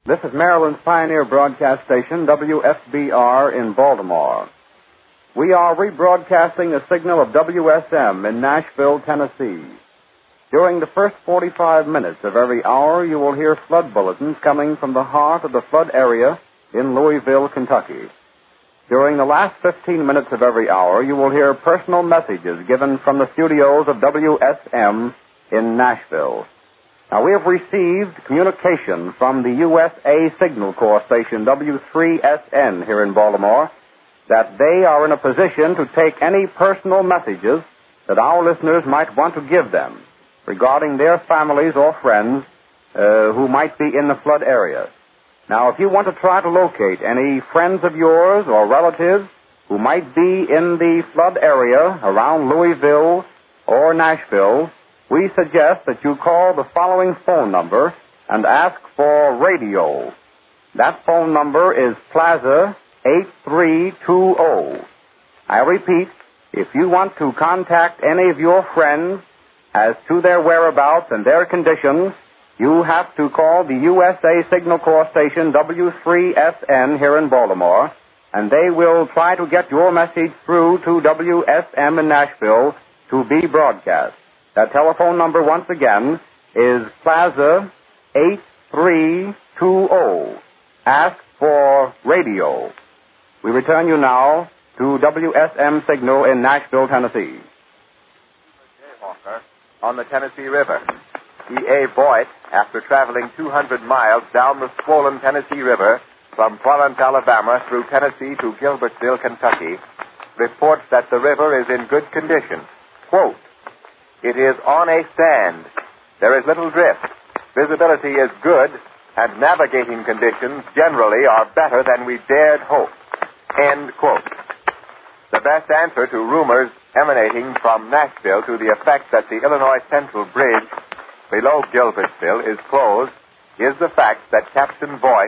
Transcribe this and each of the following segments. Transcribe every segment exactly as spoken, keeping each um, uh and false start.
This is Maryland's pioneer broadcast station, W S B R, in Baltimore. We are rebroadcasting the signal of W S M in Nashville, Tennessee. During the first forty-five minutes of every hour, you will hear flood bulletins coming from the heart of the flood area in Louisville, Kentucky. During the last fifteen minutes of every hour, you will hear personal messages given from the studios of W S M in Nashville. Now, we have received communication from the U S A Signal Corps station W three S N here in Baltimore that they are in a position to take any personal messages that our listeners might want to give them regarding their families or friends uh, who might be in the flood area. Now, if you want to try to locate any friends of yours or relatives who might be in the flood area around Louisville or Nashville, we suggest that you call the following phone number and ask for radio. That phone number is Plaza eight three two zero. I repeat, if you want to contact any of your friends as to their whereabouts and their conditions, you have to call the U S A Signal Corps station W three S N here in Baltimore, and they will try to get your message through to W S M in Nashville to be broadcast. That telephone number, once again, is Plaza eight three two zero. Ask for radio. We return you now to W S M Signal in Nashville, Tennessee. Jayhawker on the Tennessee River. E A. Boyd, after traveling two hundred miles down the swollen Tennessee River from Florence, Alabama, through Tennessee to Gilbertsville, Kentucky, reports that the river is in good condition. Quote, "It is on a stand. There is little drift. Visibility is good, and navigating conditions generally are better than we dared hope." End quote. The best answer to rumors emanating from Nashville to the effect that the Illinois Central Bridge below Gilbertsville is closed is the fact that Captain Voigt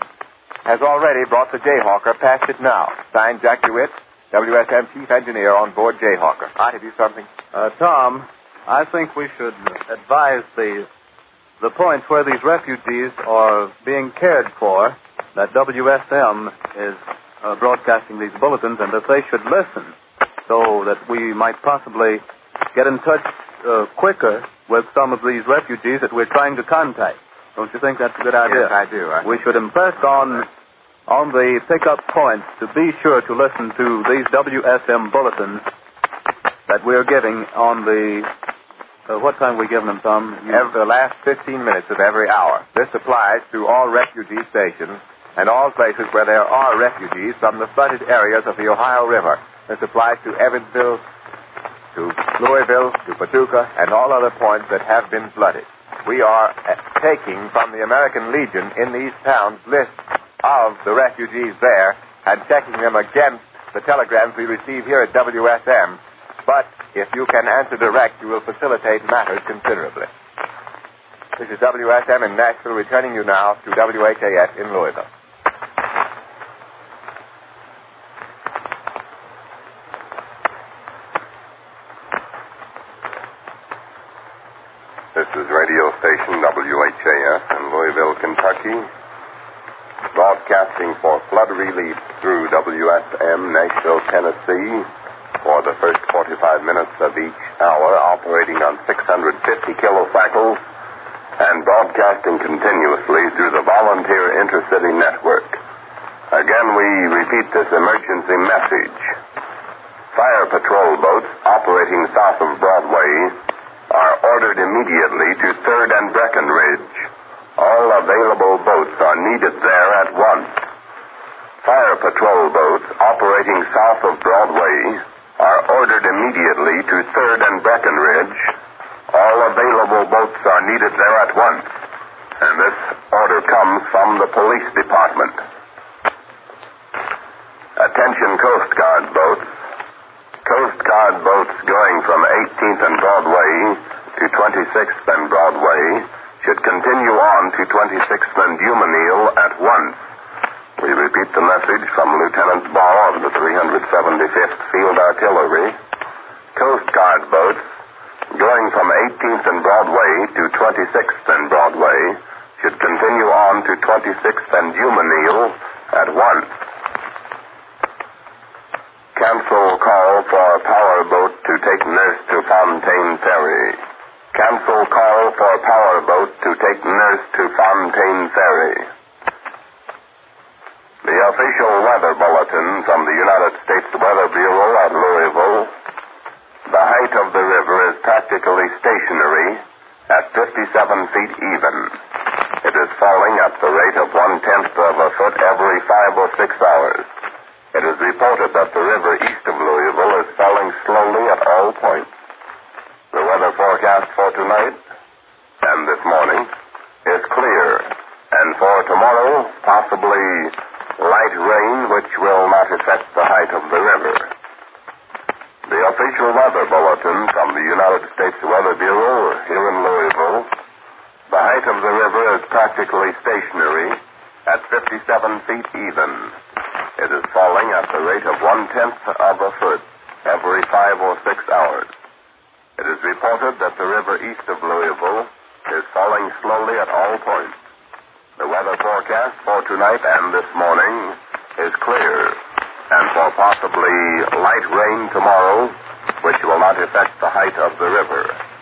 has already brought the Jayhawker past it now. Signed, Jack DeWitt, W S M Chief Engineer on board Jayhawker. I have you something? Uh, Tom, I think we should advise the the points where these refugees are being cared for, that W S M is uh, broadcasting these bulletins, and that they should listen so that we might possibly get in touch uh, quicker with some of these refugees that we're trying to contact. Don't you think that's a good idea? Yes, I do. I... We should impress on on the pickup points to be sure to listen to these W S M bulletins that we're giving on the... Uh, what time are we giving them, Tom? You... Every, the last fifteen minutes of every hour. This applies to all refugee stations and all places where there are refugees from the flooded areas of the Ohio River. This applies to Evansville, to Louisville, to Paducah, and all other points that have been flooded. We are taking from the American Legion in these towns lists of the refugees there and checking them against the telegrams we receive here at W S M. But if you can answer direct, you will facilitate matters considerably. This is W S M in Nashville, returning you now to W H A S in Louisville. This is radio station W H A S in Louisville, Kentucky, broadcasting for flood relief through W S M Nashville, Tennessee, for the first forty-five minutes of each hour, operating on six hundred fifty kilocycles and broadcasting continuously through the Volunteer Intercity Network. Again, we repeat this emergency message. Fire patrol boats operating south of Broadway are ordered immediately to third and Breckenridge. All available boats are needed there at once. Fire patrol boats operating south of Broadway are ordered immediately to third and Breckenridge. All available boats are needed there at once. And this order comes from the police department. Attention Coast Guard boats. Coast Guard boats going from eighteenth and Broadway to twenty-sixth and Broadway should continue on to twenty-sixth and Dumesnil at once. We repeat the message from Lieutenant Ball of the three hundred seventy-fifth Field Artillery. Coast Guard boats going from eighteenth and Broadway to twenty-sixth and Broadway should continue on on to twenty-sixth and Humaniel at once. Cancel call for powerboat to take nurse to Fontaine Ferry. Cancel call for powerboat to take nurse to Fontaine Ferry. The official weather bulletin from the United States Weather Bureau at Louisville. The height of the river is practically stationary at fifty-seven feet even. It is falling at the rate of one-tenth of a foot every five or six hours. It is reported that the river east of Louisville is falling slowly at all points. The weather forecast for tonight and this morning is clear, and for tomorrow, possibly light rain, which will not affect the height of the river. The official weather bulletin from the United States Weather Bureau here in Louisville. The height of the river is practically stationary at fifty-seven feet even. It is falling at the rate of one-tenth of a foot every five or six hours. It is reported that the river east of Louisville is falling slowly at all points. The weather forecast for tonight and this morning is clear, and for possibly light rain tomorrow, which will not affect the height of the river.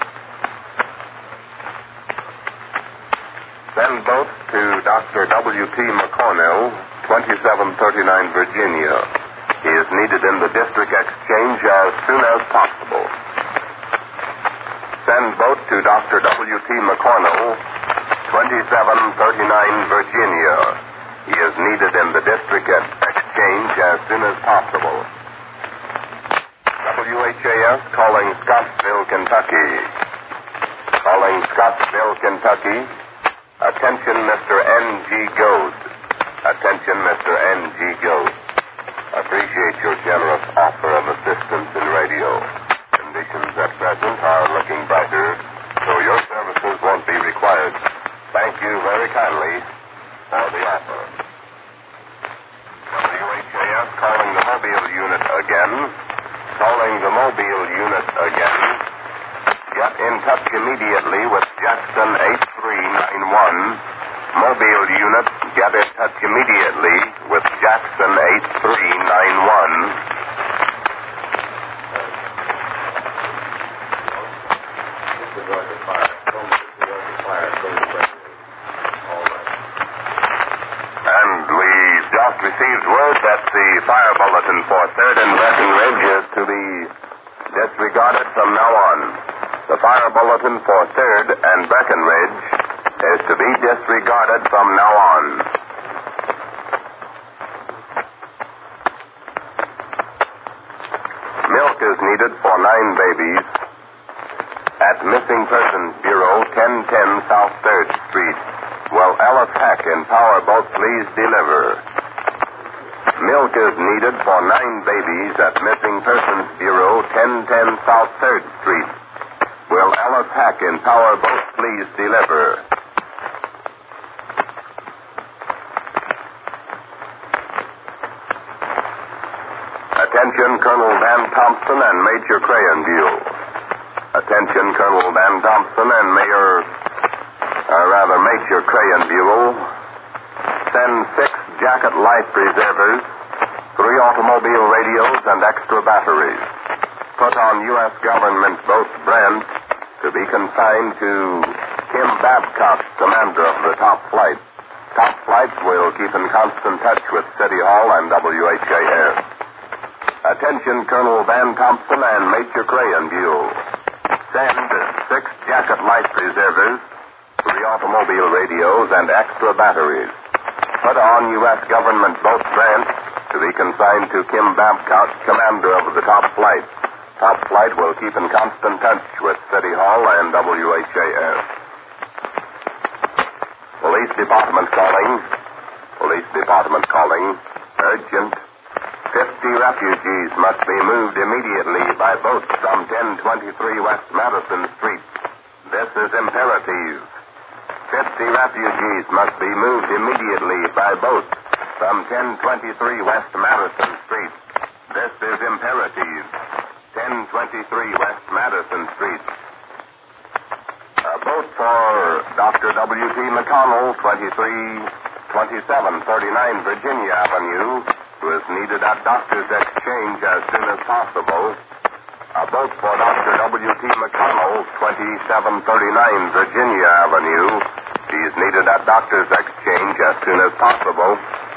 Send boat to Doctor W T McCornell, twenty-seven thirty-nine Virginia. He is needed in the district exchange as soon as possible. Send boat to Doctor W T McCornell, twenty-seven thirty-nine Virginia. He is needed in the district exchange as soon as possible. W H A S calling Scottsville, Kentucky. Calling Scottsville, Kentucky. Attention, Mister N G Goad. Attention, Mister N G Goad. Appreciate your generous offer of assistance in radio. Conditions at present are looking brighter, so your services won't be required. Thank you very kindly for the offer. W H A S calling the Mobile unit again. Calling the Mobile unit again. Get in touch immediately with Jackson eight three nine one. Mobile unit, get in touch immediately with Jackson eight three nine one. And we just received word that the fire bulletin for third and Breckenridge is to be disregarded from now on. The fire bulletin for third and Breckenridge is to be disregarded from now on. Milk is needed for nine babies at Missing Persons Bureau, ten ten South third Street. Will Ellis Heck in Powerboat please deliver? Milk is needed for nine babies at Missing Persons Bureau, ten ten South third Street. Will Ellis Heck in Powerboat please deliver? Attention, Colonel Van Thompson and Major Crayenview. Attention, Colonel Van Thompson and Mayor, uh, rather Major Crayenview. Send six jacket life preservers, three automobile radios, and extra batteries. Put on U S government boat Brent to be consigned to Kim Babcock, commander of the top flight. Top flights will keep in constant touch with City Hall and W H A S. Attention, Colonel Van Thompson and Major Crayenview. Send six jacket light preservers, three automobile radios, and extra batteries. Put on U S government boat Brent to be consigned to Kim Babcock, commander of the top flight. Top flight will keep in constant touch with City Hall and W H A S. Police Department calling. Police Department calling. Urgent. Fifty refugees must be moved immediately by boat from ten twenty-three West Madison Street. This is imperative. Fifty refugees must be moved immediately by boat from ten twenty-three West Madison Street. This is imperative. ten twenty-three West Madison Street. A boat for Doctor W T McConnell, twenty-three twenty-seven thirty-nine Virginia Avenue, who is needed at Doctor's Exchange as soon as possible. A boat for Doctor W T McConnell, twenty-seven thirty-nine Virginia Avenue. He's needed at Doctor's Exchange as soon as possible.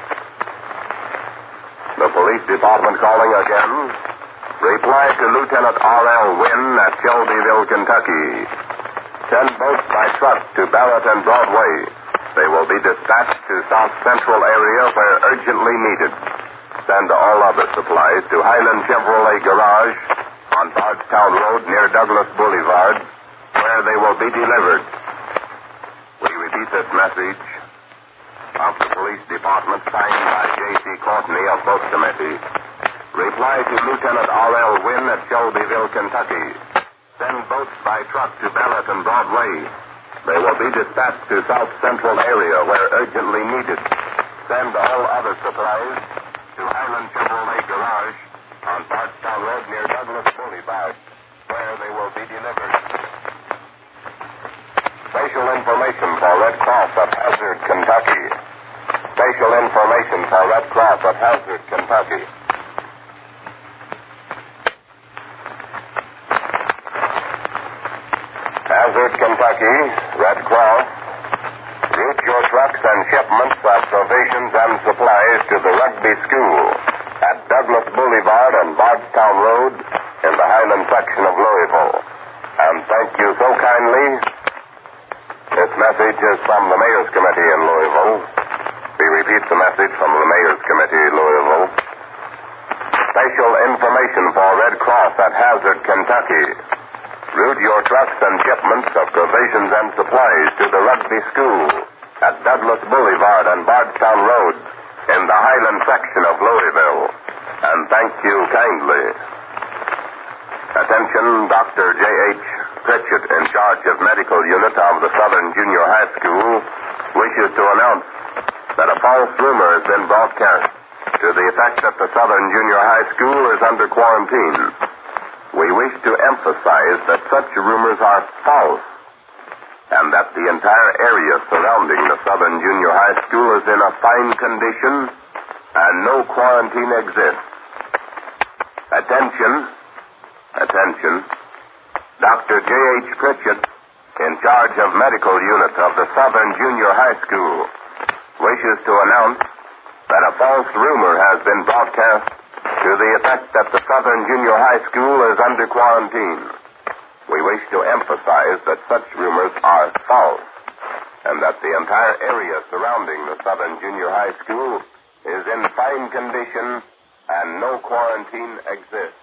The police department calling again. Reply to Lieutenant R L Wynn at Shelbyville, Kentucky. Send boats by truck to Barrett and Broadway. They will be dispatched to South Central area where urgently needed. Send all other supplies to Highland Chevrolet Garage on Bardstown Road near Douglas Boulevard, where they will be delivered. We repeat this message of the police department signed by J C Courtney of Boat Committee. Reply to Lieutenant R L Wynn at Shelbyville, Kentucky. Send boats by truck to Barrett and Broadway. They will be dispatched to South Central area where urgently needed. Send all other supplies to Highland Chevrolet Garage on Bardstown Road near Douglas Boulevard, where they will be delivered. Special information for Red Cross at Hazard, Kentucky. Special information for Red Cross at Hazard, Kentucky. Hazard, Kentucky, Red Cross. Route your trucks and shipments of provisions and supplies to the Rugby School at Douglas Boulevard and Bardstown Road in the Highland section of Louisville. And thank you so kindly. This message is from the Mayor's Committee in Louisville. We repeat the message from the Mayor's Committee, Louisville. Special information for Red Cross at Hazard, Kentucky. Route your trucks and shipments of provisions and supplies to the Rugby School at Douglas Boulevard and Bardstown Road in the Highland section of Louisville. And thank you kindly. Attention, Doctor J H Pritchett, in charge of medical unit of the Southern Junior High School, wishes to announce that a false rumor has been broadcast to the effect that the Southern Junior High School is under quarantine. We wish to emphasize that such rumors are false and that the entire area surrounding the Southern Junior High School is in a fine condition and no quarantine exists. Attention, attention. Doctor J H Pritchett, in charge of medical unit of the Southern Junior High School, wishes to announce that a false rumor has been broadcast to the effect that the Southern Junior High School is under quarantine. We wish to emphasize that such rumors are false and that the entire area surrounding the Southern Junior High School is in fine condition and no quarantine exists.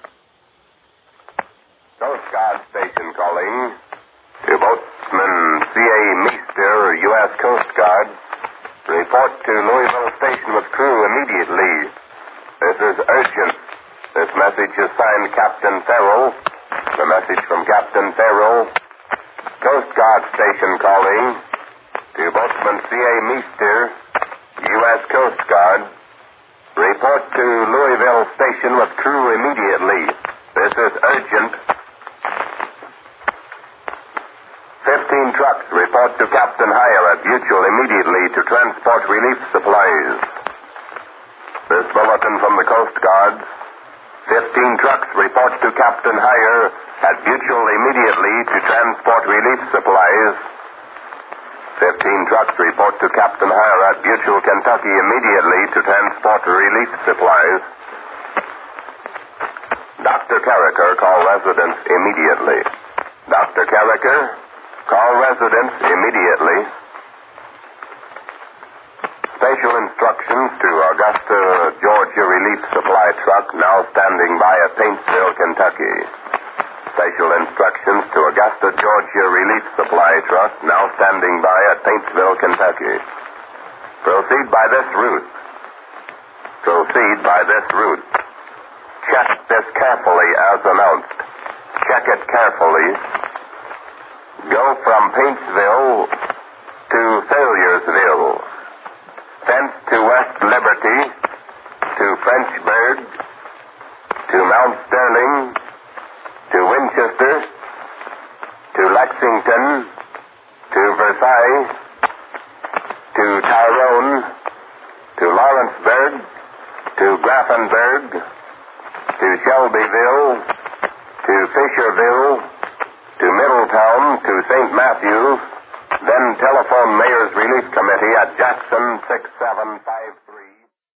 Coast Guard station calling. To Boatsman C A Meester, U S Coast Guard. Report to Louisville Station with crew immediately. This is urgent. This message is signed Captain Farrell. The message from Captain Farrell. Coast Guard station calling. To Boatsman C A Meester, U S Coast Guard. Report to Louisville Station with crew immediately. This is urgent. Fifteen trucks report to Captain Heyer at Butyl immediately to transport relief supplies. This bulletin from the Coast Guard. Fifteen trucks report to Captain Heyer at Butyl immediately to transport relief supplies. Fifteen trucks report to Captain Heyer at Butyl, Kentucky immediately to transport relief supplies. Doctor Carricker, call residents immediately. Doctor Carricker, call residents immediately. Special instructions to Augusta, Georgia Relief Supply Truck now standing by at Paintsville, Kentucky. Special instructions to Augusta, Georgia Relief Supply Truck now standing by at Paintsville, Kentucky. Proceed by this route. Proceed by this route. Check this carefully as announced. Check it carefully. Go from Paintsville to Failureville. Thence to West Liberty, to Frenchburg, to Mount Sterling, to Winchester, to Lexington, to Grafenberg, to Shelbyville, to Fisherville, to Middletown, to Saint Matthews,